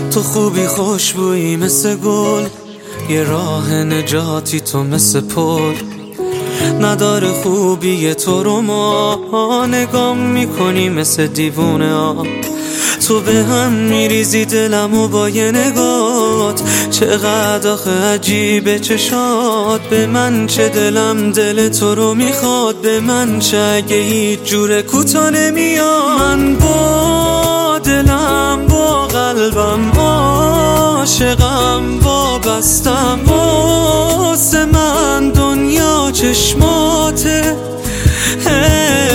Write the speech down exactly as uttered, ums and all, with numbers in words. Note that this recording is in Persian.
تو خوبی خوشبویی مثل گل، یه راه نجاتی تو مثل پل. نداره خوبی تو رو ما نگام میکنی مثل دیوونه ها. تو به هم میریزی دلمو با یه نگات، چقدر آخه عجیبه چشات. به من چه دلم دل تو رو میخواد، به من چه اگه هیچ جور کوتا نمیاد. من با دلم با قلبم عاشقم وابستم، واسه من دنیا چشماته.